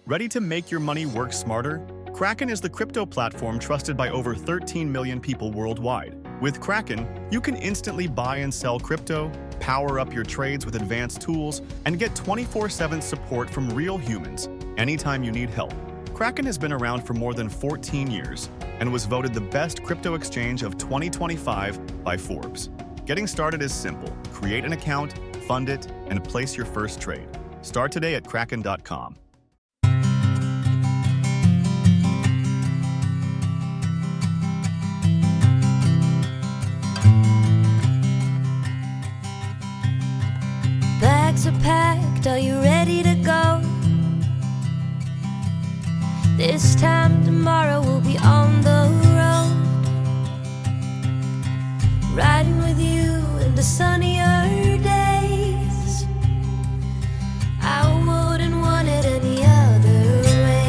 Ready to make your money work smarter? Kraken is the crypto platform trusted by over 13 million people worldwide. With Kraken, you can instantly buy and sell crypto, power up your trades with advanced tools, and get 24/7 support from real humans anytime you need help. Kraken has been around for more than 14 years and was voted the best crypto exchange of 2025 by Forbes. Getting started is simple. Create an account, fund it, and place your first trade. Start today at kraken.com. Bags are packed, are you ready to go? This time tomorrow we'll be on the road, riding with you into sunnier days. I wouldn't want it any other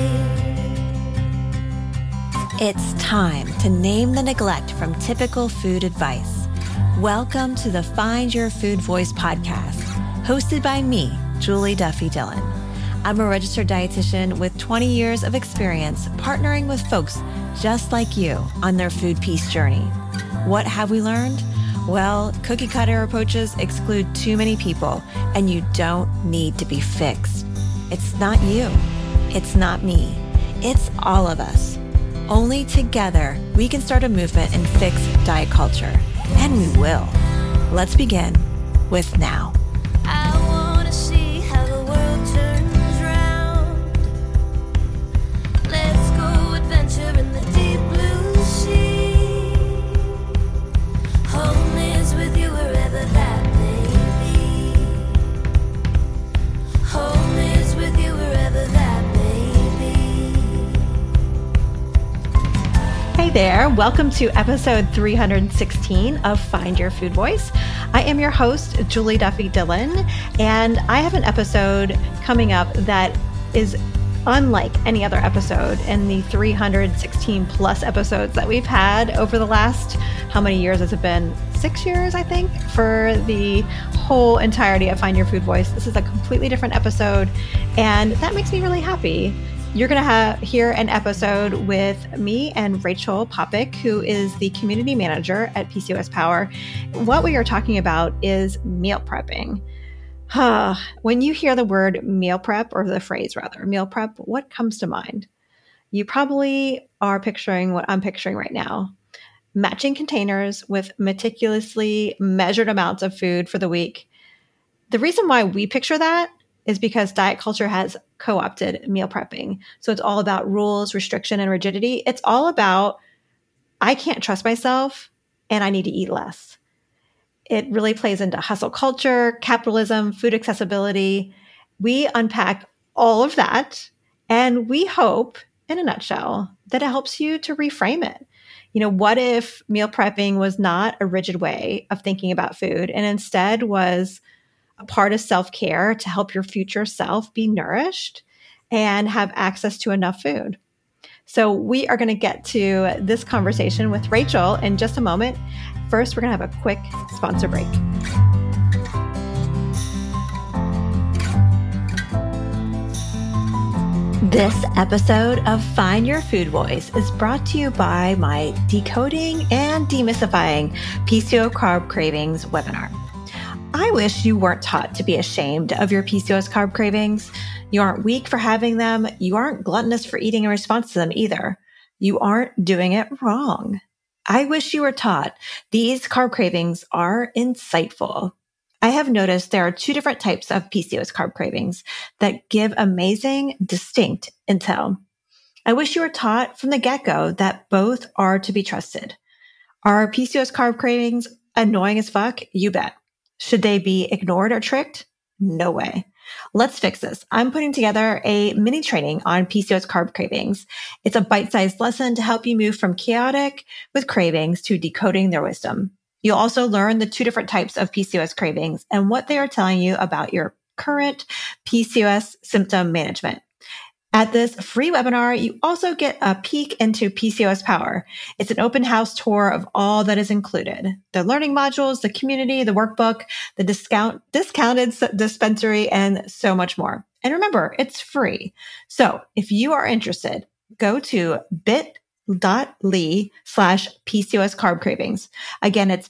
way. It's time to name the neglect from typical food advice. Welcome to the Find Your Food Voice podcast, hosted by me, Julie Duffy Dillon. I'm a registered dietitian with 20 years of experience partnering with folks just like you on their food peace journey. What have we learned? Well, cookie cutter approaches exclude too many people, and you don't need to be fixed. It's not you. It's not me. It's all of us. Only together we can start a movement and fix diet culture. And we will. Let's begin with now. I wanna see how the world turns round. Let's go adventure in the deep blue sea. Home is with you wherever that may be. Home is with you wherever that may be. Hey there, welcome to episode 316 of Find Your Food Voice. I am your host, Julie Duffy Dillon, and I have an episode coming up that is unlike any other episode in the 316 plus episodes that we've had over the last, how many years has it been? 6 years, I think, for the whole entirety of Find Your Food Voice. This is a completely different episode, and that makes me really happy. You're going to hear an episode with me and Rachel Popik, who is the community manager at PCOS Power. What we are talking about is meal prepping. When you hear the word meal prep, or the phrase rather, meal prep, what comes to mind? You probably are picturing what I'm picturing right now. Matching containers with meticulously measured amounts of food for the week. The reason why we picture that is because diet culture has co-opted meal prepping. So it's all about rules, restriction, and rigidity. It's all about, I can't trust myself and I need to eat less. It really plays into hustle culture, capitalism, food accessibility. We unpack all of that, and we hope, in a nutshell, that it helps you to reframe it. You know, what if meal prepping was not a rigid way of thinking about food and instead was a part of self-care to help your future self be nourished and have access to enough food? So we are going to get to this conversation with Rachel in just a moment. First, we're going to have a quick sponsor break. This episode of Find Your Food Voice is brought to you by my Decoding and Demystifying PCO Carb Cravings webinar. I wish you weren't taught to be ashamed of your PCOS carb cravings. You aren't weak for having them. You aren't gluttonous for eating in response to them either. You aren't doing it wrong. I wish you were taught these carb cravings are insightful. I have noticed there are two different types of PCOS carb cravings that give amazing, distinct intel. I wish you were taught from the get-go that both are to be trusted. Are PCOS carb cravings annoying as fuck? You bet. Should they be ignored or tricked? No way. Let's fix this. I'm putting together a mini training on PCOS carb cravings. It's a bite-sized lesson to help you move from chaotic with cravings to decoding their wisdom. You'll also learn the two different types of PCOS cravings and what they are telling you about your current PCOS symptom management. At this free webinar, you also get a peek into PCOS Power. It's an open house tour of all that is included: the learning modules, the community, the workbook, the discounted dispensary, and so much more. And remember, it's free. So if you are interested, go to bit.ly/PCOS carb cravings. Again, it's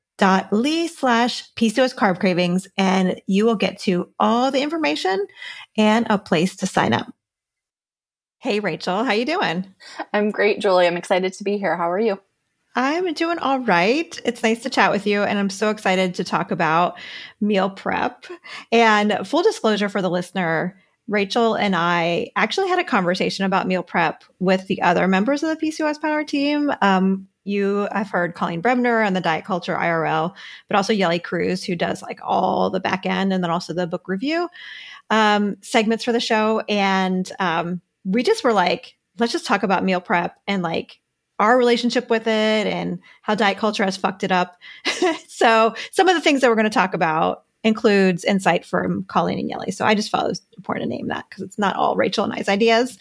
bit.ly/PCOS carb cravings, and you will get to all the information and a place to sign up. Hey, Rachel, how you doing? I'm great, Julie. I'm excited to be here. How are you? I'm doing all right. It's nice to chat with you, and I'm so excited to talk about meal prep. And full disclosure for the listener, Rachel and I actually had a conversation about meal prep with the other members of the PCOS Power team. I've heard Colleen Bremner on the Diet Culture IRL, but also Yeli Cruz, who does like all the back end and then also the book review segments for the show. And we just were like, let's just talk about meal prep and like our relationship with it and how diet culture has fucked it up. So some of the things that we're going to talk about includes insight from Colleen and Yeli. So I just felt it was important to name that because it's not all Rachel and I's ideas.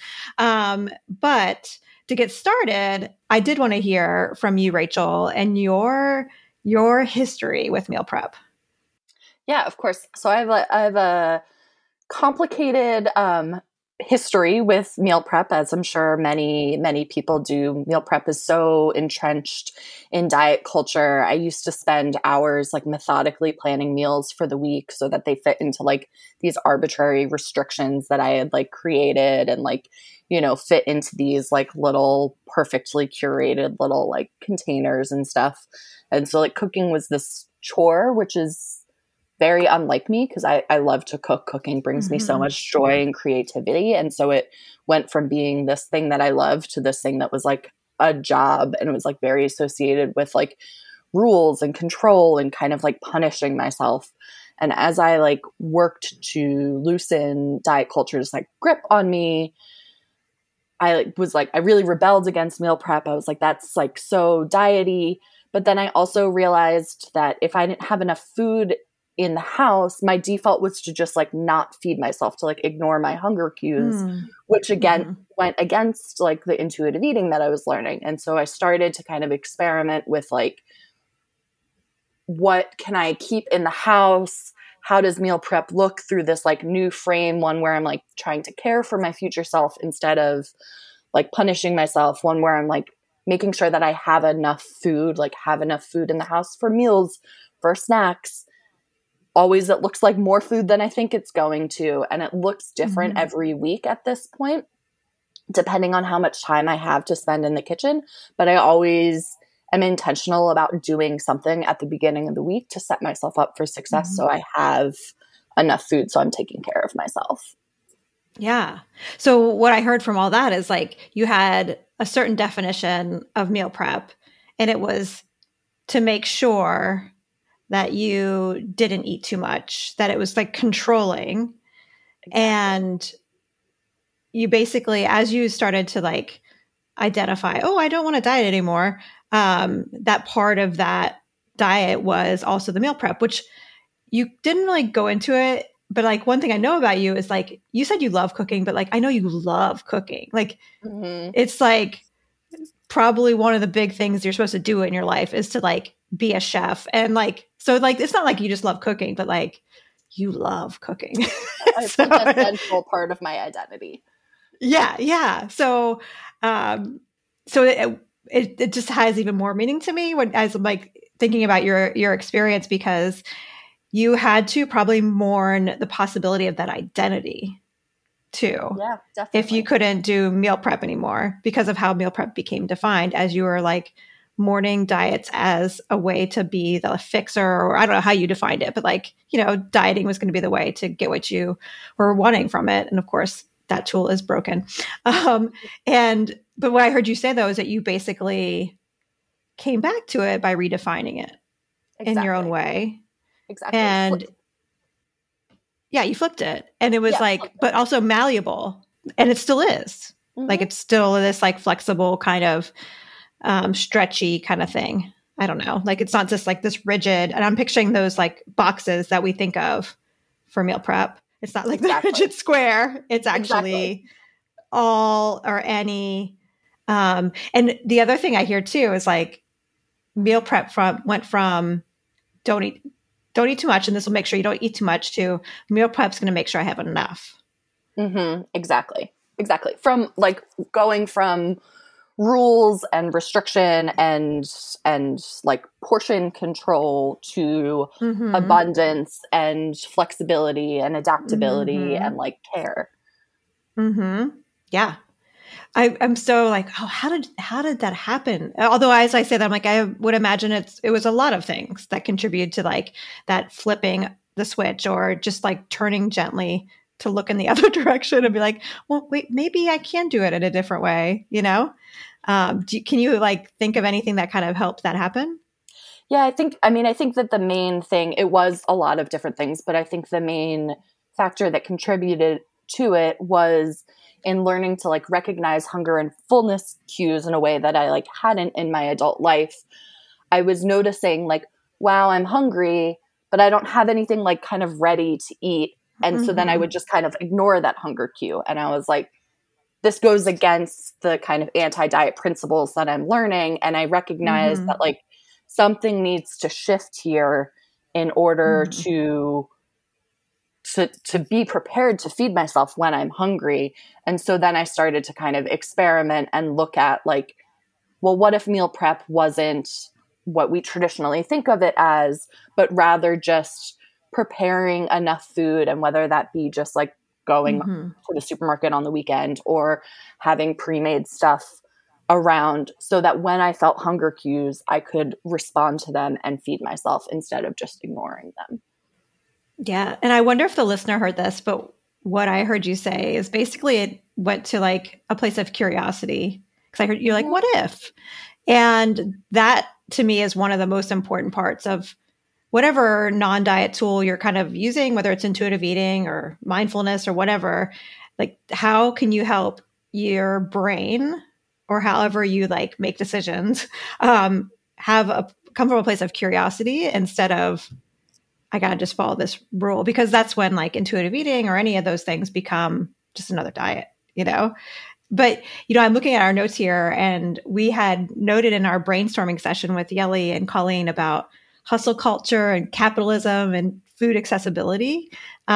But to get started, I did want to hear from you, Rachel, and your history with meal prep. Yeah, of course. So I have a complicated history with meal prep, as I'm sure many people do. Meal prep is so entrenched in diet culture. I used to spend hours like methodically planning meals for the week so that they fit into like these arbitrary restrictions that I had like created and like, you know, fit into these like little perfectly curated little like containers and stuff. And so like cooking was this chore, which is very unlike me because I love to cook. Cooking brings me so much joy and creativity. And so it went from being this thing that I loved to this thing that was like a job, and it was like very associated with like rules and control and kind of like punishing myself. And as I like worked to loosen diet culture's like grip on me, I really rebelled against meal prep. I was like, that's like so diety. But then I also realized that if I didn't have enough food in the house, my default was to just like not feed myself, to like ignore my hunger cues, which again went against like the intuitive eating that I was learning. And so I started to kind of experiment with like, what can I keep in the house? How does meal prep look through this like new frame, one where I'm like trying to care for my future self instead of like punishing myself, one where I'm like making sure that I have enough food in the house for meals, for snacks. Always it looks like more food than I think it's going to. And it looks different every week at this point, depending on how much time I have to spend in the kitchen. But I always am intentional about doing something at the beginning of the week to set myself up for success. So I have enough food, so I'm taking care of myself. Yeah. So what I heard from all that is like you had a certain definition of meal prep, and it was to make sure that you didn't eat too much, that it was like controlling. Exactly. And you basically, as you started to like identify, oh, I don't want to diet anymore, that part of that diet was also the meal prep, which you didn't really go into it. But like one thing I know about you is like, you said you love cooking, but like, I know you love cooking. Like it's like probably one of the big things you're supposed to do in your life is to like be a chef. And like, so like, it's not like you just love cooking, but like you love cooking. It's like a central part of my identity. Yeah. Yeah. So, it just has even more meaning to me as I'm like thinking about your experience, because you had to probably mourn the possibility of that identity too. Yeah, definitely. If you couldn't do meal prep anymore because of how meal prep became defined, as you were like mourning diets as a way to be the fixer, or I don't know how you defined it, but like, you know, dieting was going to be the way to get what you were wanting from it. And of course that tool is broken. But what I heard you say though, is that you basically came back to it by redefining it in your own way. Exactly. And yeah, you flipped it. And it was but also malleable. And it still is. Like it's still this like flexible kind of stretchy kind of thing. I don't know. Like it's not just like this rigid, and I'm picturing those like boxes that we think of for meal prep. It's not like the rigid square. It's actually all or any. And the other thing I hear too is like meal prep went from don't eat too much, and this will make sure you don't eat too much, to meal prep's going to make sure I have enough. Exactly. From like going from rules and restriction and like portion control to abundance and flexibility and adaptability and like care. Yeah. I'm so like, oh, how did that happen? Although as I say that, I'm like, I would imagine it was a lot of things that contributed to like that flipping the switch or just like turning gently to look in the other direction and be like, well, wait, maybe I can do it in a different way, you know? Can you like think of anything that kind of helped that happen? Yeah, I think that the main thing, it was a lot of different things, but I think the main factor that contributed to it was in learning to like recognize hunger and fullness cues in a way that I like hadn't in my adult life. I was noticing like, wow, I'm hungry, but I don't have anything like kind of ready to eat. And so then I would just kind of ignore that hunger cue. And I was like, this goes against the kind of anti-diet principles that I'm learning. And I recognize that like something needs to shift here in order to be prepared to feed myself when I'm hungry. And so then I started to kind of experiment and look at like, well, what if meal prep wasn't what we traditionally think of it as, but rather just preparing enough food, and whether that be just like going to the supermarket on the weekend or having pre-made stuff around so that when I felt hunger cues, I could respond to them and feed myself instead of just ignoring them. Yeah. And I wonder if the listener heard this, but what I heard you say is basically it went to like a place of curiosity. Because I heard you like, what if? And that to me is one of the most important parts of whatever non-diet tool you're kind of using, whether it's intuitive eating or mindfulness or whatever. Like, how can you help your brain, or however you like make decisions, come from a place of curiosity instead of, I got to just follow this rule? Because that's when like intuitive eating or any of those things become just another diet, you know? But, you know, I'm looking at our notes here, and we had noted in our brainstorming session with Yeli and Colleen about hustle culture and capitalism and food accessibility.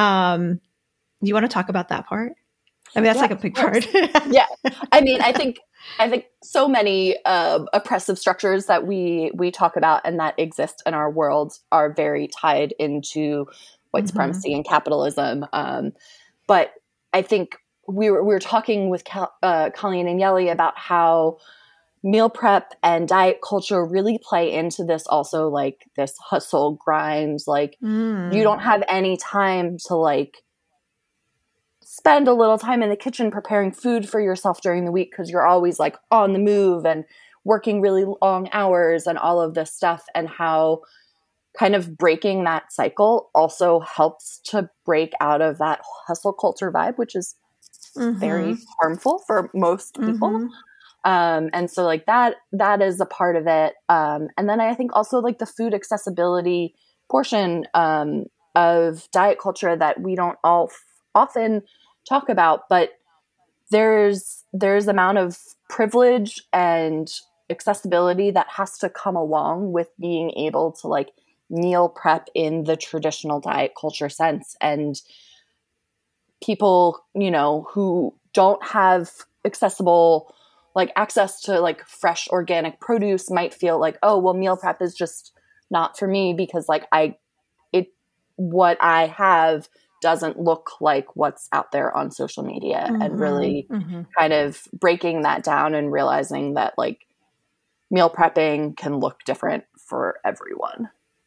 You want to talk about that part? I mean, that's like a big part. Yeah. I mean, I think so many oppressive structures that we talk about and that exist in our world are very tied into white supremacy and capitalism. But I think we were talking with Colleen and Yeli about how meal prep and diet culture really play into this also, like this hustle grind. Like you don't have any time to like spend a little time in the kitchen preparing food for yourself during the week because you're always like on the move and working really long hours and all of this stuff, and how kind of breaking that cycle also helps to break out of that hustle culture vibe, which is very harmful for most people. And so like that is a part of it. And then I think also like the food accessibility portion of diet culture that we don't all often talk about, but there's amount of privilege and accessibility that has to come along with being able to like meal prep in the traditional diet culture sense. And people, you know, who don't have accessible like access to like fresh organic produce might feel like, oh, well, meal prep is just not for me because like what I have doesn't look like what's out there on social media, and really kind of breaking that down and realizing that like meal prepping can look different for everyone.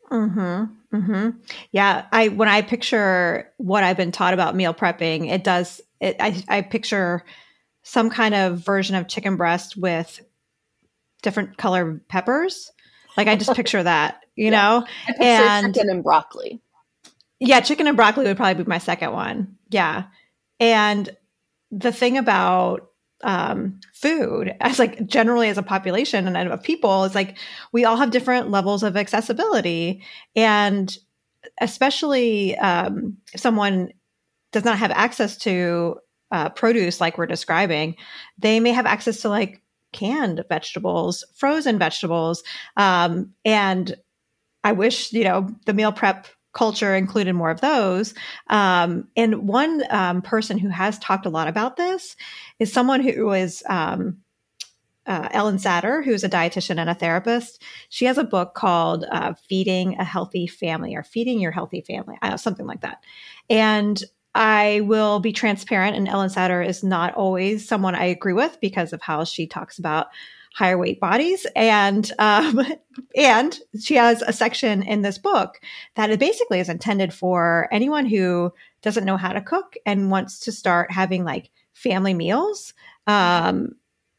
Yeah. When I picture what I've been taught about meal prepping, I picture some kind of version of chicken breast with different colored peppers. Like I just picture that, you know, I picture chicken and broccoli. Yeah. Chicken and broccoli would probably be my second one. Yeah. And the thing about food as like generally as a population and of people is like, we all have different levels of accessibility. And especially if someone does not have access to produce like we're describing, they may have access to like canned vegetables, frozen vegetables. And I wish, you know, the meal prep culture included more of those. And one person who has talked a lot about this is someone who is Ellen Satter, who's a dietitian and a therapist. She has a book called Feeding a Healthy Family or Feeding Your Healthy Family, something like that. And I will be transparent, and Ellen Satter is not always someone I agree with because of how she talks about higher weight bodies. And she has a section in this book that it basically is intended for anyone who doesn't know how to cook and wants to start having like family meals. And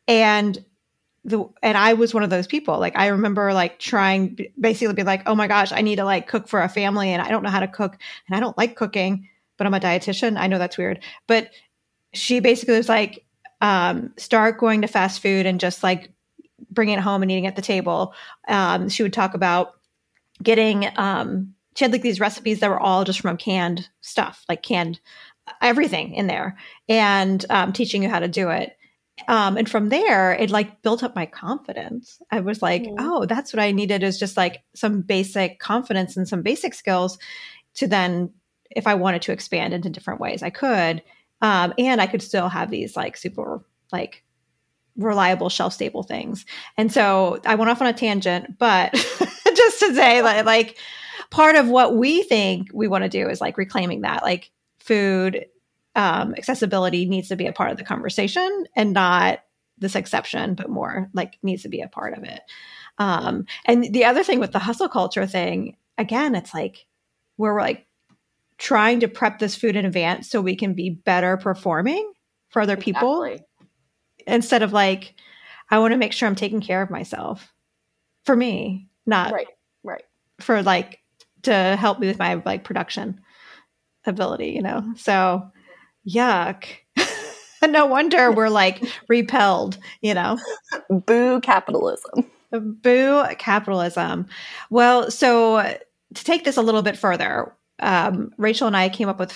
I was one of those people. Like, I remember like trying basically be like, oh my gosh, I need to like cook for a family and I don't know how to cook and I don't like cooking, but I'm a dietitian. I know that's weird. But she basically was like, start going to fast food and just like bringing it home and eating at the table. She would talk about getting, she had like these recipes that were all just from canned stuff, like canned everything in there, and teaching you how to do it. And from there, it like built up my confidence. I was like, oh, that's what I needed, is just like some basic confidence and some basic skills to then, if I wanted to expand into different ways, I could. And I could still have these like super like reliable shelf stable things. And so I went off on a tangent, but just to say like part of what we think we want to do is like reclaiming that like food accessibility needs to be a part of the conversation and not this exception, but more like needs to be a part of it. And the other thing with the hustle culture thing, again, it's like we're like trying to prep this food in advance so we can be better performing for other people, instead of like, I want to make sure I'm taking care of myself for me, not right. for like to help me with my like production ability, you know? So yuck. No wonder we're like repelled, you know? Boo capitalism. Boo capitalism. Well, so to take this a little bit further, Rachel and I came up with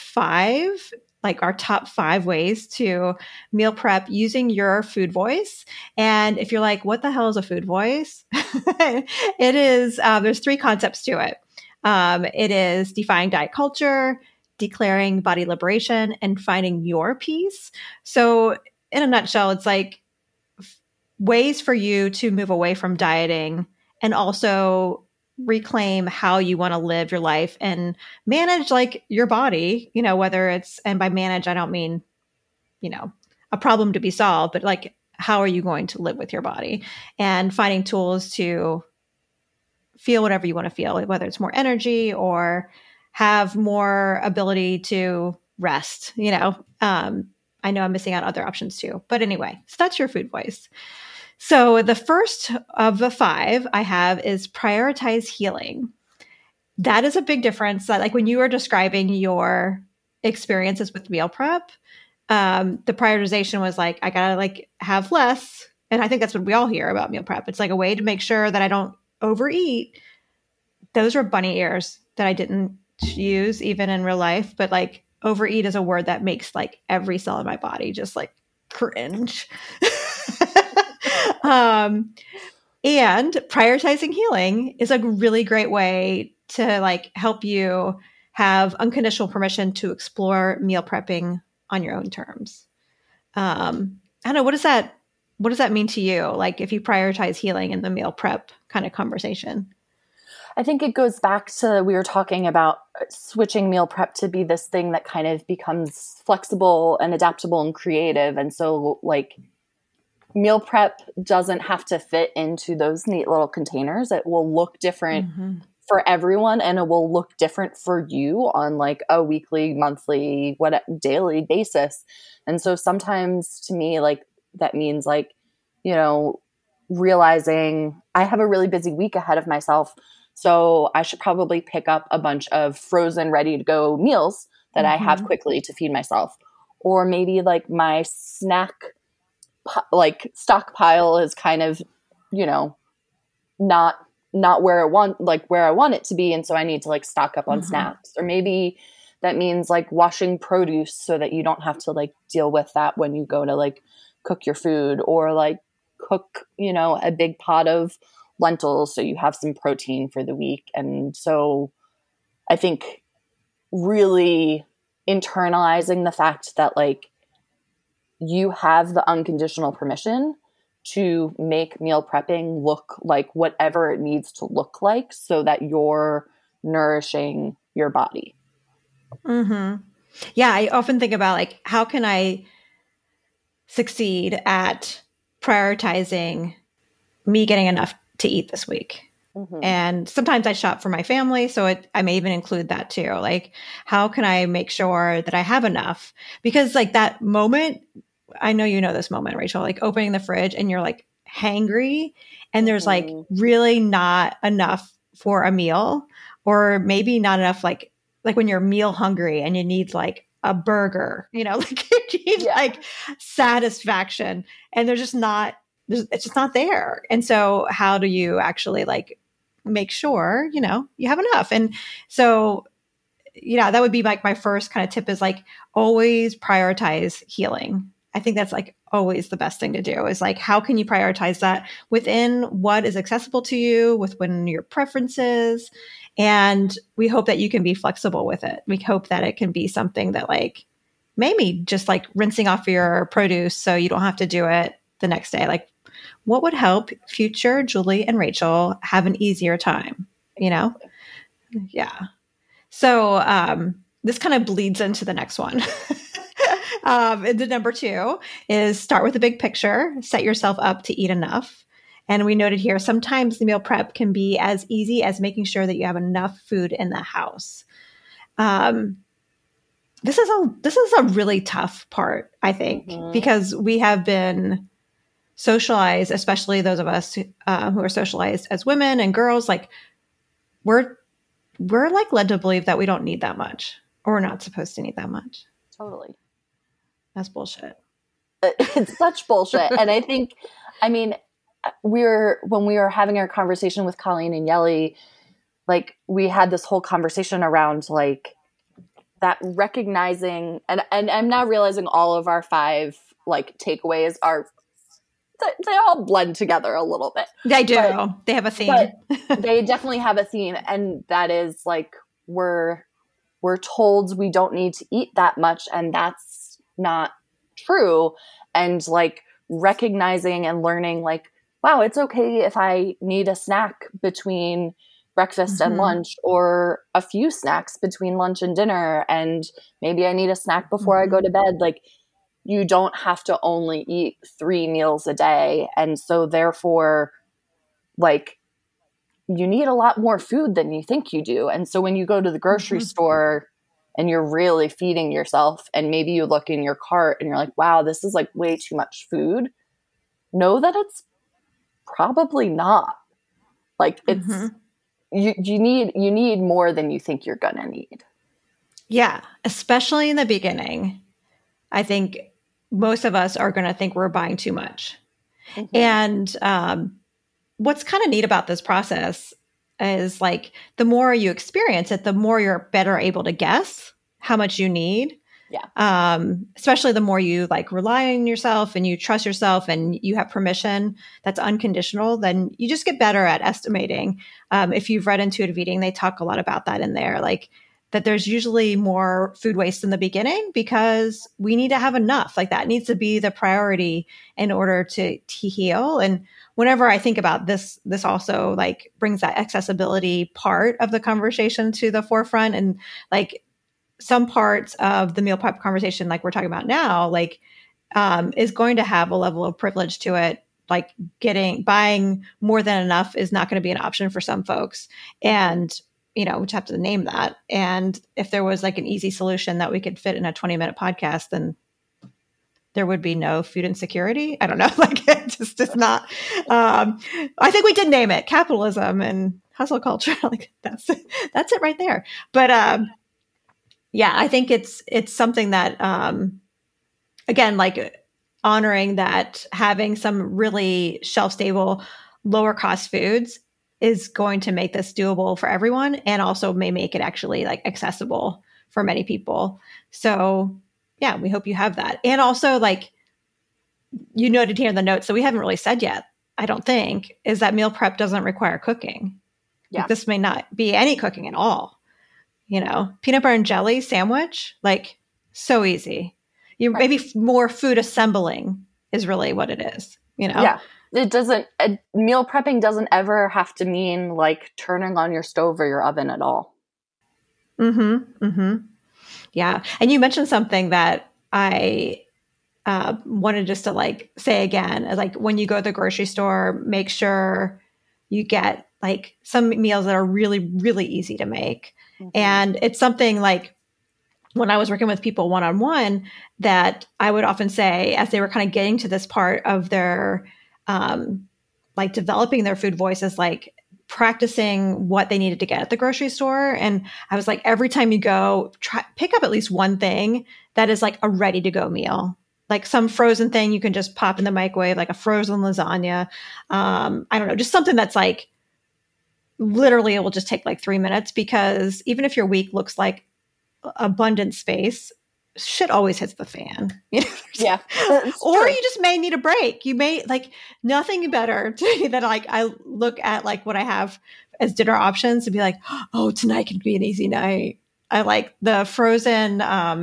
our top 5 ways to meal prep using your food voice. And if you're like, what the hell is a food voice? It is, there's 3 concepts to it. It is defying diet culture, declaring body liberation, and finding your peace. So in a nutshell, it's like ways for you to move away from dieting and also reclaim how you want to live your life and manage like your body, you know, whether it's, and by manage, I don't mean, you know, a problem to be solved, but like, how are you going to live with your body, and finding tools to feel whatever you want to feel, whether it's more energy or have more ability to rest, you know. I know I'm missing out other options too, but anyway, so that's your food voice. So the first of the 5 I have is prioritize healing. That is a big difference. Like when you were describing your experiences with meal prep, the prioritization was like, I gotta like have less. And I think that's what we all hear about meal prep. It's like a way to make sure that I don't overeat. Those are bunny ears that I didn't use even in real life, but like overeat is a word that makes like every cell in my body just like cringe. And prioritizing healing is a really great way to like help you have unconditional permission to explore meal prepping on your own terms. I don't know, what does that mean to you? Like if you prioritize healing in the meal prep kind of conversation? I think it goes back to, we were talking about switching meal prep to be this thing that kind of becomes flexible and adaptable and creative. And so like meal prep doesn't have to fit into those neat little containers. It will look different for everyone, and it will look different for you on like a weekly, monthly, daily basis. And so sometimes to me, like that means like, you know, realizing I have a really busy week ahead of myself. So I should probably pick up a bunch of frozen, ready to go meals that I have quickly to feed myself. Or maybe like my snack like stockpile is kind of, you know, not where I want it to be. And so I need to like stock up on snacks. Or maybe that means like washing produce so that you don't have to like deal with that when you go to like cook your food, or like cook, you know, a big pot of lentils so you have some protein for the week. And so I think really internalizing the fact that like you have the unconditional permission to make meal prepping look like whatever it needs to look like so that you're nourishing your body. Mm-hmm. Yeah, I often think about like, how can I succeed at prioritizing me getting enough to eat this week? Mm-hmm. And sometimes I shop for my family, so I may even include that too. Like, how can I make sure that I have enough? Because like that moment, I know you know this moment, Rachel, like opening the fridge and you're like hangry and there's like really not enough for a meal, or maybe not enough like when you're meal hungry and you need like a burger, you know, like you need like satisfaction, and it's just not there. And so how do you actually like make sure, you know, you have enough? And so, that would be like my first kind of tip is like always prioritize healing. I think that's like always the best thing to do is like, how can you prioritize that within what is accessible to you, within your preferences? And we hope that you can be flexible with it. We hope that it can be something that like maybe just like rinsing off your produce so you don't have to do it the next day. Like, what would help future Julie and Rachel have an easier time, you know? Yeah. So this kind of bleeds into the next one. And the number 2 is start with the big picture, set yourself up to eat enough. And we noted here, sometimes the meal prep can be as easy as making sure that you have enough food in the house. This is a really tough part, I think, because we have been socialized, especially those of us who are socialized as women and girls, like we're like led to believe that we don't need that much, or we're not supposed to need that much. Totally. That's bullshit. It's such bullshit. And I think, I mean, when we were having our conversation with Colleen and Yelly, like we had this whole conversation around like that recognizing, and I'm now realizing all of our 5 like takeaways are, they all blend together a little bit. They do. They have a theme. But they definitely have a theme. And that is like, we're told we don't need to eat that much. And that's not true. And like recognizing and learning like, wow, it's okay if I need a snack between breakfast and lunch, or a few snacks between lunch and dinner. And maybe I need a snack before I go to bed. Like, you don't have to only eat 3 meals a day. And so therefore, like, you need a lot more food than you think you do. And so when you go to the grocery store and you're really feeding yourself, and maybe you look in your cart and you're like, wow, this is like way too much food, know that it's probably not. Like, it's you need more than you think you're gonna need. Yeah, especially in the beginning. I think most of us are going to think we're buying too much. And what's kind of neat about this process is like the more you experience it, the more you're better able to guess how much you need. Yeah. Especially the more you like rely on yourself and you trust yourself and you have permission that's unconditional, then you just get better at estimating. If you've read Intuitive Eating, they talk a lot about that in there, like that there's usually more food waste in the beginning because we need to have enough. Like that needs to be the priority in order to heal. And whenever I think about this also like brings that accessibility part of the conversation to the forefront. And like some parts of the meal prep conversation, like we're talking about now, like is going to have a level of privilege to it. Like buying more than enough is not going to be an option for some folks. And we just have to name that. And if there was like an easy solution that we could fit in a 20-minute podcast, then there would be no food insecurity. I don't know. Like it just is not, I think we did name it capitalism and hustle culture. Like that's it right there. But, yeah, I think it's something that, again, like honoring that having some really shelf stable, lower cost foods is going to make this doable for everyone, and also may make it actually like accessible for many people. So yeah, we hope you have that. And also like you noted here in the notes that we haven't really said yet, I don't think, is that meal prep doesn't require cooking. Yeah. Like, this may not be any cooking at all. peanut butter and jelly sandwich, like so easy. You maybe more food assembling is really what it is, Yeah. It doesn't, meal prepping doesn't ever have to mean like turning on your stove or your oven at all. Yeah. And you mentioned something that I wanted just to like say again, like when you go to the grocery store, make sure you get like some meals that are really, really easy to make. And it's something like when I was working with people one-on-one that I would often say as they were kind of getting to this part of their, like developing their food voices, like practicing what they needed to get at the grocery store. And I was like, every time you go, pick up at least one thing that is like a ready to go meal, like some frozen thing you can just pop in the microwave, like a frozen lasagna. I don't know, just something that's like, literally it will just take like 3 minutes, because even if your week looks like abundant space, shit always hits the fan. Yeah. Or you just may need a break. You may like nothing better to me than like I look at like what I have as dinner options to be like, oh, tonight could be an easy night. I like the frozen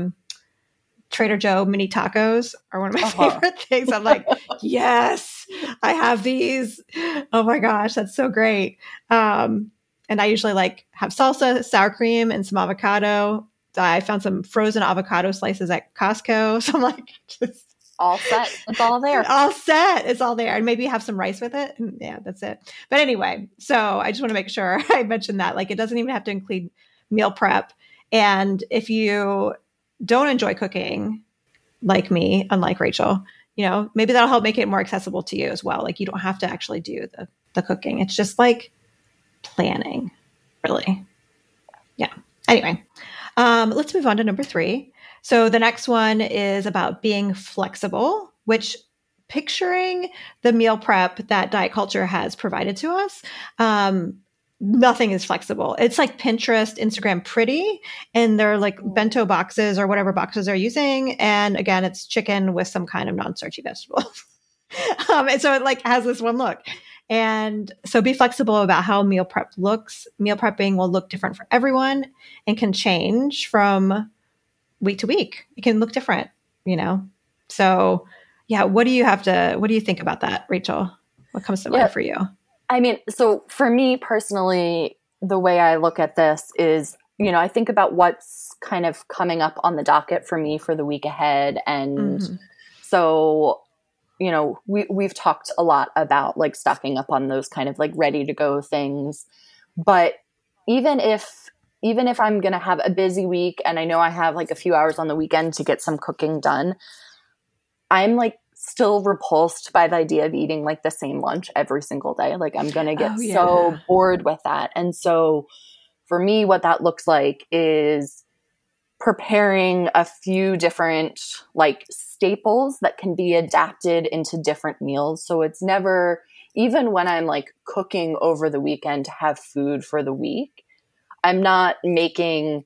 Trader Joe mini tacos are one of my favorite things. I'm like, yes, I have these. Oh my gosh, that's so great. And I usually like have salsa, sour cream, and some avocado. I found some frozen avocado slices at Costco. So I'm like, just all set. It's all there. All set. It's all there. And maybe have some rice with it. And yeah, that's it. But anyway, so I just want to make sure I mentioned that. Like, it doesn't even have to include meal prep. And if you don't enjoy cooking like me, unlike Rachel, maybe that'll help make it more accessible to you as well. Like, you don't have to actually do the cooking. It's just like planning, really. Yeah. Anyway. Let's move on to number 3. So the next one is about being flexible, which picturing the meal prep that diet culture has provided to us, nothing is flexible. It's like Pinterest, Instagram pretty, and they're like bento boxes or whatever boxes they're using. And again, it's chicken with some kind of non-starchy vegetable. And so it like has this one look. And so be flexible about how meal prep looks. Meal prepping will look different for everyone and can change from week to week. It can look different, So yeah, what do you think about that, Rachel? What comes to mind for you? I mean, so for me personally, the way I look at this is, I think about what's kind of coming up on the docket for me for the week ahead. And so we've talked a lot about like stocking up on those kind of like ready to go things. But even if I'm going to have a busy week and I know I have like a few hours on the weekend to get some cooking done, I'm like still repulsed by the idea of eating like the same lunch every single day. Like I'm going to get so bored with that. And so for me, what that looks like is preparing a few different like staples that can be adapted into different meals. So it's never, even when I'm like cooking over the weekend to have food for the week, I'm not making,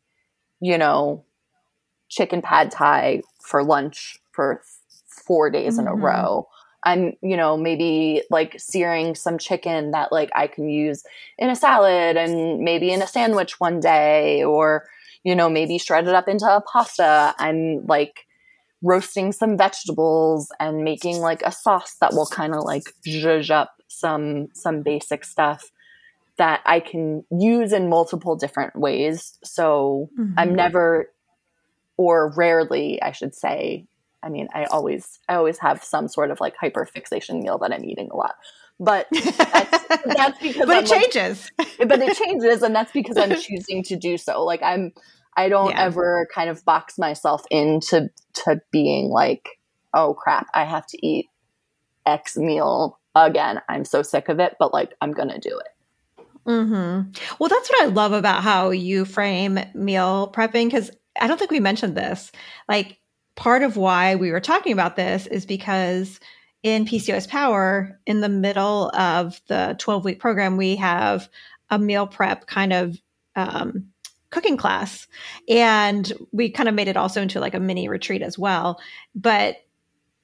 chicken pad thai for lunch for 4 days in a row. I'm, maybe like searing some chicken that like I can use in a salad and maybe in a sandwich one day, or, maybe shred it up into a pasta. I'm like roasting some vegetables and making like a sauce that will kind of like zhuzh up some basic stuff that I can use in multiple different ways. So I'm never, or rarely, I should say, I mean, I always have some sort of like hyperfixation meal that I'm eating a lot, but that's because but it changes. But it changes, and that's because I'm choosing to do so. Like I don't ever kind of box myself into being like, oh crap, I have to eat X meal again. I'm so sick of it, but like I'm gonna do it. Well, that's what I love about how you frame meal prepping, because I don't think we mentioned this. Like, part of why we were talking about this is because in PCOS Power, in the middle of the 12-week program, we have a meal prep kind of cooking class. And we kind of made it also into like a mini retreat as well. But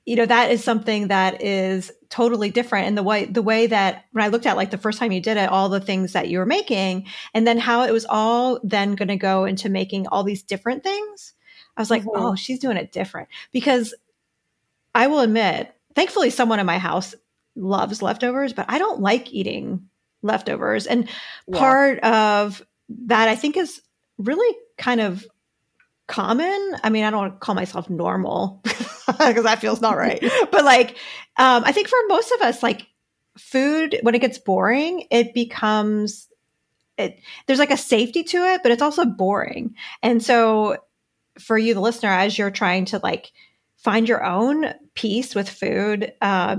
that is something that is totally different. And the way that when I looked at like the first time you did it, all the things that you were making, and then how it was all then going to go into making all these different things, I was like, oh, she's doing it different. Because I will admit, thankfully, someone in my house loves leftovers, but I don't like eating leftovers. And part of that, I think, is really kind of common. I mean, I don't want to call myself normal because that feels not right. But like, I think for most of us, like food, when it gets boring, it becomes, there's like a safety to it, but it's also boring. And so for you, the listener, as you're trying to like find your own peace with food,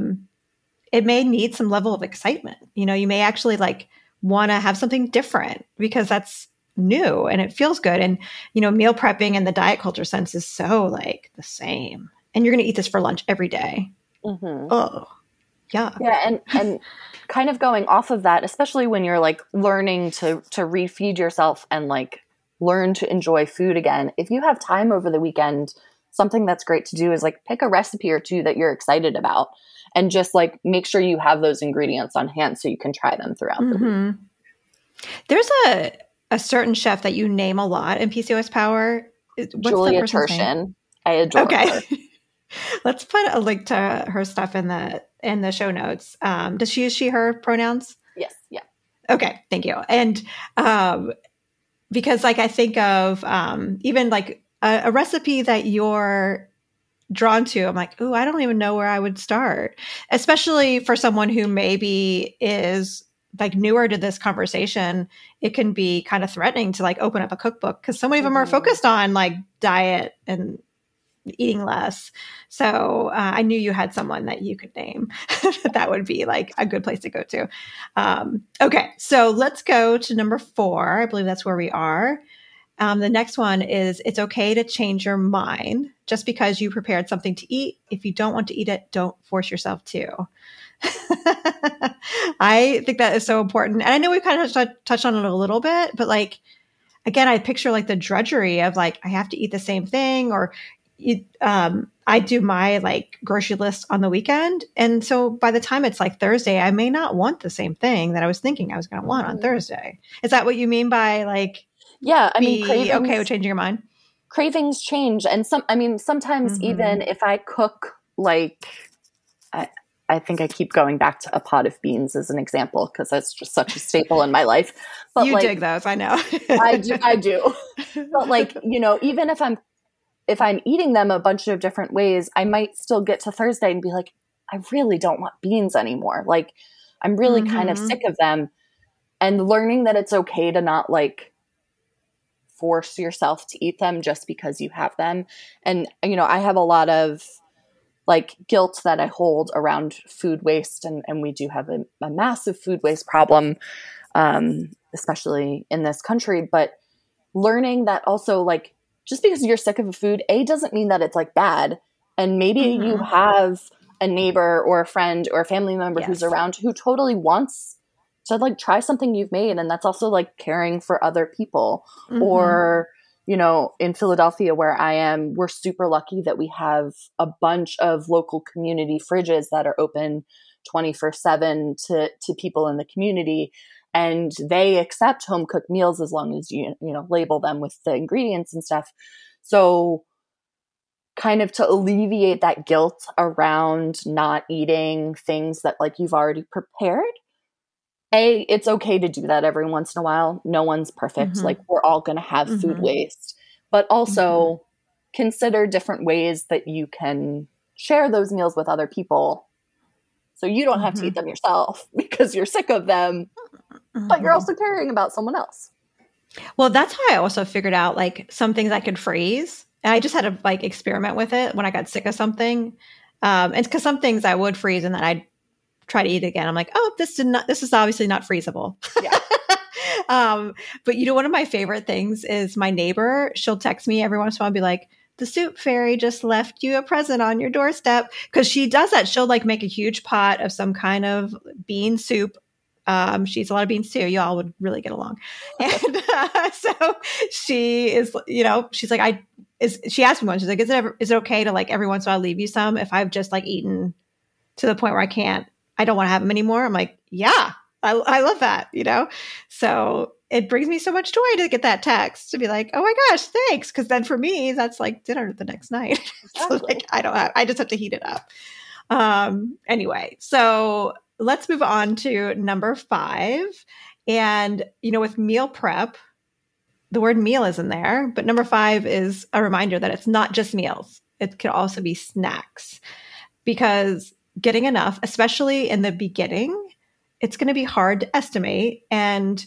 it may need some level of excitement. You may actually like want to have something different because that's new and it feels good. And, meal prepping in the diet culture sense is so like the same. And you're going to eat this for lunch every day. Oh, yeah. Yeah. And kind of going off of that, especially when you're like learning to refeed yourself and like learn to enjoy food again. If you have time over the weekend, something that's great to do is like pick a recipe or two that you're excited about and just like make sure you have those ingredients on hand so you can try them throughout the week. There's a certain chef that you name a lot in PCOS Power. What's Julia Turshen. I adore her. Let's put a link to her stuff in the show notes. Does she use she, her pronouns? Yes. Yeah. Okay. Thank you. And because like I think of even like a recipe that you're drawn to, I'm like, ooh, I don't even know where I would start, especially for someone who maybe is like newer to this conversation. It can be kind of threatening to like open up a cookbook because so many of them are focused on like diet and eating less. So I knew you had someone that you could name. That would be like a good place to go to. Okay. So let's go to number 4. I believe that's where we are. The next one is it's okay to change your mind just because you prepared something to eat. If you don't want to eat it, don't force yourself to. I think that is so important. And I know we kind of touched on it a little bit, but like, again, I picture like the drudgery of like, I have to eat the same thing, or I do my like grocery list on the weekend. And so by the time it's like Thursday, I may not want the same thing that I was thinking I was going to want on Thursday. Is that what you mean by like, yeah, I mean, okay with changing your mind? Cravings change. And sometimes even if I cook, like, I think I keep going back to a pot of beans as an example because that's just such a staple in my life. But you like, dig those, I know. I do. But like, even if I'm eating them a bunch of different ways, I might still get to Thursday and be like, I really don't want beans anymore. Like, I'm really kind of sick of them. And learning that it's okay to not like force yourself to eat them just because you have them. And, I have a lot of like guilt that I hold around food waste. And we do have a massive food waste problem, especially in this country. But learning that also like, just because you're sick of a food, doesn't mean that it's like bad. And maybe you have a neighbor or a friend or a family member who's around who totally wants to like try something you've made. And that's also like caring for other people. Or, in Philadelphia where I am, we're super lucky that we have a bunch of local community fridges that are open 24/7 to people in the community. And they accept home cooked meals as long as you label them with the ingredients and stuff. So kind of to alleviate that guilt around not eating things that like you've already prepared. It's okay to do that every once in a while. No one's perfect. Like we're all going to have food waste, but also consider different ways that you can share those meals with other people. So you don't have to eat them yourself because you're sick of them, but you're also caring about someone else. Well, that's how I also figured out like some things I could freeze. And I just had to like experiment with it when I got sick of something. And because some things I would freeze and then I'd try to eat again. I'm like, oh, this is obviously not freezable. Yeah. But one of my favorite things is my neighbor, she'll text me every once in a while and be like, the soup fairy just left you a present on your doorstep. Cause she does that. She'll like make a huge pot of some kind of bean soup. She eats a lot of beans too. Y'all would really get along. And so she is, she's like, she asked me once, she's like, is it okay to like every once in a while leave you some if I've just like eaten to the point where I don't want to have them anymore? I'm like, yeah, I love that, you know? So it brings me so much joy to get that text to be like, oh my gosh, thanks. Cause then for me, that's like dinner the next night. So like, I just have to heat it up. Anyway, so let's move on to number 5. And, you know, with meal prep, the word meal is in there, but number 5 is a reminder that it's not just meals. It can also be snacks, because getting enough, especially in the beginning, it's going to be hard to estimate. And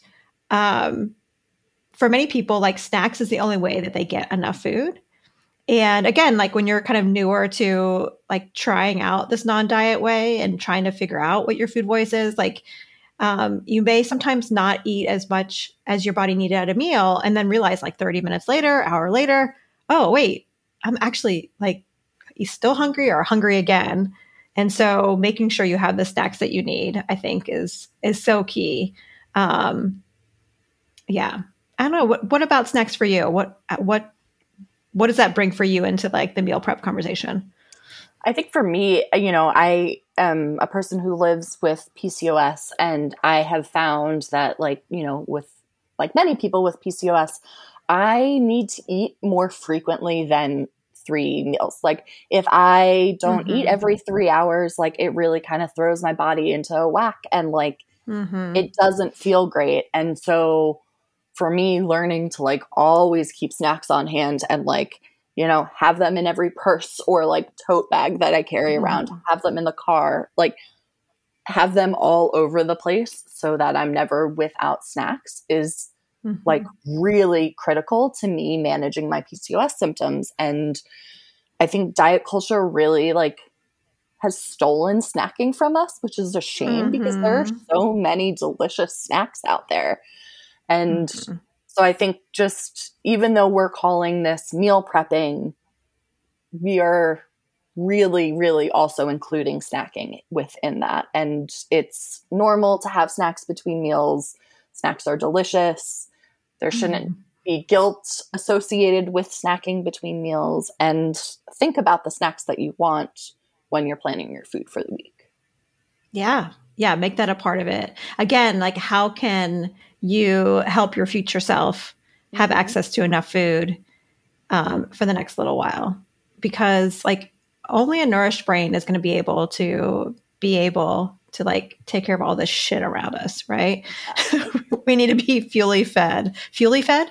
for many people, like snacks is the only way that they get enough food. And again, like when you're kind of newer to like trying out this non-diet way and trying to figure out what your food voice is, like you may sometimes not eat as much as your body needed at a meal and then realize like 30 minutes later, hour later, oh, wait, I'm actually like still hungry or hungry again. And so making sure you have the snacks that you need, I think is so key. Yeah. I don't know. What about snacks for you? What does that bring for you into like the meal prep conversation? I think for me, you know, I am a person who lives with PCOS, and I have found that, like, you know, with like many people with PCOS, I need to eat more frequently than 3 meals. Like if I don't eat every 3 hours, like it really kind of throws my body into a whack, and like it doesn't feel great. And so for me, learning to like always keep snacks on hand and like, you know, have them in every purse or like tote bag that I carry around, have them in the car, like have them all over the place so that I'm never without snacks is like really critical to me managing my PCOS symptoms. And I think diet culture really like has stolen snacking from us, which is a shame because there are so many delicious snacks out there. And so I think just even though we're calling this meal prepping, we are really, really also including snacking within that. And it's normal to have snacks between meals. Snacks are delicious. There shouldn't be guilt associated with snacking between meals. And think about the snacks that you want when you're planning your food for the week. Yeah. Yeah. Make that a part of it. Again, like how can you help your future self have access to enough food for the next little while? Because like only a nourished brain is going to be able to like take care of all this shit around us, right? We need to be fully fed. Fully fed?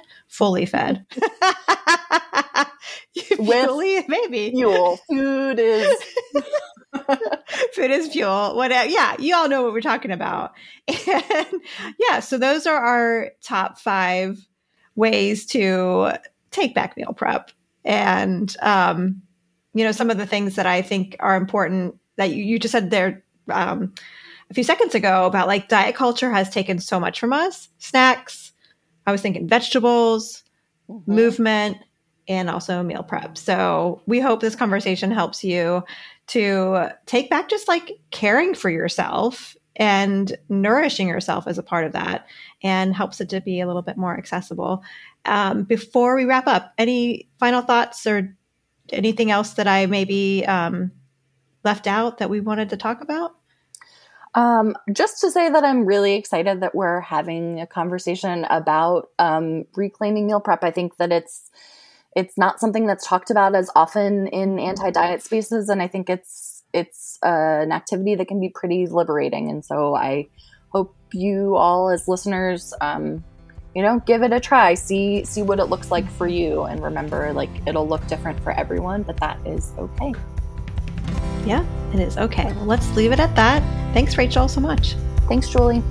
Fully, maybe. Fuel. Food is food is fuel. Whatever. Yeah, you all know what we're talking about. And yeah, so those are our top 5 ways to take back meal prep. And you know, some of the things that I think are important that you just said there a few seconds ago about like diet culture has taken so much from us. Snacks, I was thinking vegetables, movement, and also meal prep. So we hope this conversation helps you to take back just like caring for yourself and nourishing yourself as a part of that, and helps it to be a little bit more accessible. Before we wrap up, any final thoughts or anything else that I maybe left out that we wanted to talk about? Just to say that I'm really excited that we're having a conversation about reclaiming meal prep. I think that it's not something that's talked about as often in anti-diet spaces, and I think it's an activity that can be pretty liberating. And so I hope you all as listeners, you know, give it a try, see what it looks like for you, and remember, like, it'll look different for everyone, but that is okay. Yeah, it is okay. Well, let's leave it at that. Thanks, Rachel, so much. Thanks, Julie.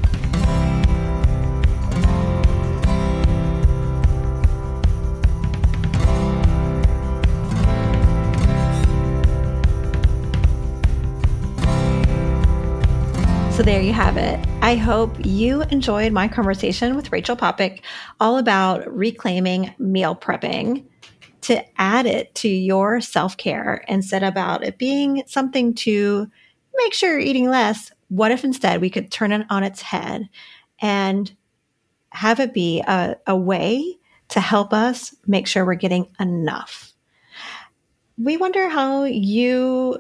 So there you have it. I hope you enjoyed my conversation with Rachel Popick all about reclaiming meal prepping, to add it to your self-care instead about it being something to make sure you're eating less. What if instead we could turn it on its head and have it be a way to help us make sure we're getting enough. We wonder how you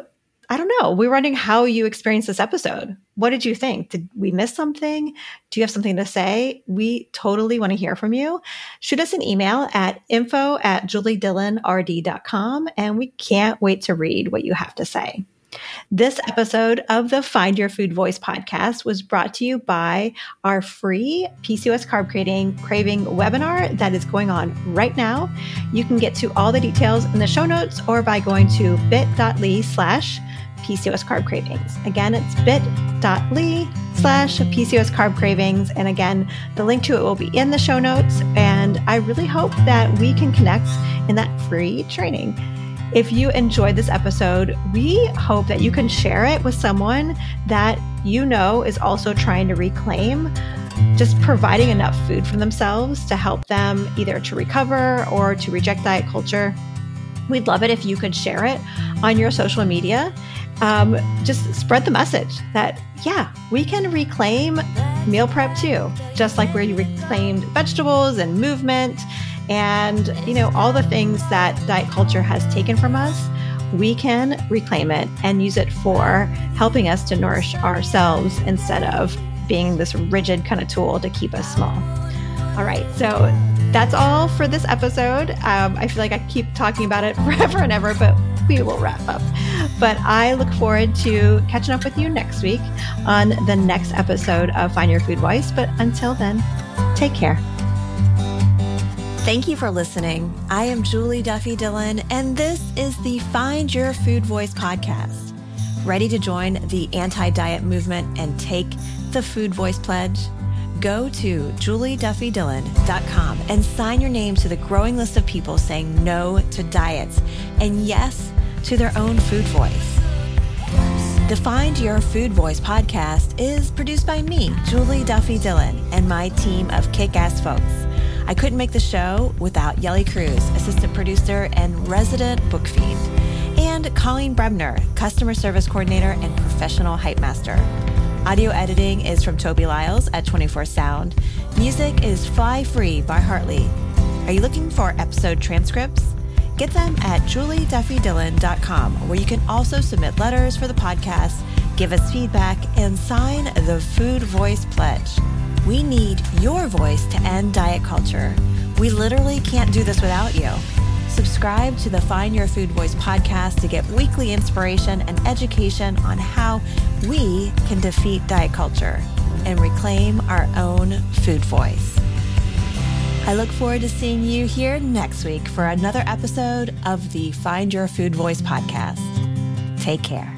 experienced this episode. What did you think? Did we miss something? Do you have something to say? We totally want to hear from you. Shoot us an email at info@juliedillonrd.com, and we can't wait to read what you have to say. This episode of the Find Your Food Voice podcast was brought to you by our free PCOS Carb Craving webinar that is going on right now. You can get to all the details in the show notes or by going to bit.ly/PCOS Carb Cravings. Again, it's bit.ly/PCOS Carb Cravings. And again, the link to it will be in the show notes. And I really hope that we can connect in that free training. If you enjoyed this episode, we hope that you can share it with someone that you know is also trying to reclaim just providing enough food for themselves to help them either to recover or to reject diet culture. We'd love it if you could share it on your social media. Just spread the message that, yeah, we can reclaim meal prep too, just like we reclaimed vegetables and movement and, all the things that diet culture has taken from us. We can reclaim it and use it for helping us to nourish ourselves instead of being this rigid kind of tool to keep us small. All right, so that's all for this episode. I feel like I keep talking about it forever and ever, but we will wrap up. But I look forward to catching up with you next week on the next episode of Find Your Food Voice. But until then, take care. Thank you for listening. I am Julie Duffy Dillon, and this is the Find Your Food Voice podcast. Ready to join the anti-diet movement and take the Food Voice Pledge? Go to julieduffydillon.com and sign your name to the growing list of people saying no to diets and yes to their own food voice. The Find Your Food Voice podcast is produced by me, Julie Duffy Dillon, and my team of kick-ass folks. I couldn't make the show without Yelly Cruz, assistant producer and resident book fiend, and Colleen Brebner, customer service coordinator and professional hype master. Audio editing is from Toby Lyles at 24 Sound. Music is Fly Free by Hartley. Are you looking for episode transcripts? Get them at julieduffydillon.com, where you can also submit letters for the podcast, give us feedback, and sign the Food Voice Pledge. We need your voice to end diet culture. We literally can't do this without you. Subscribe to the Find Your Food Voice podcast to get weekly inspiration and education on how we can defeat diet culture and reclaim our own food voice. I look forward to seeing you here next week for another episode of the Find Your Food Voice podcast. Take care.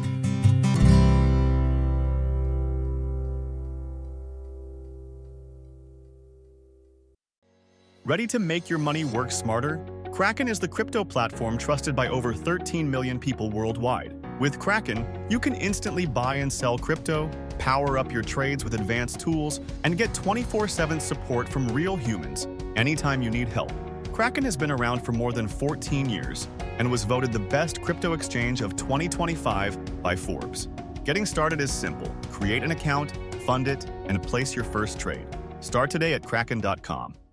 Ready to make your money work smarter? Kraken is the crypto platform trusted by over 13 million people worldwide. With Kraken, you can instantly buy and sell crypto, power up your trades with advanced tools, and get 24/7 support from real humans anytime you need help. Kraken has been around for more than 14 years and was voted the best crypto exchange of 2025 by Forbes. Getting started is simple. Create an account, fund it, and place your first trade. Start today at kraken.com.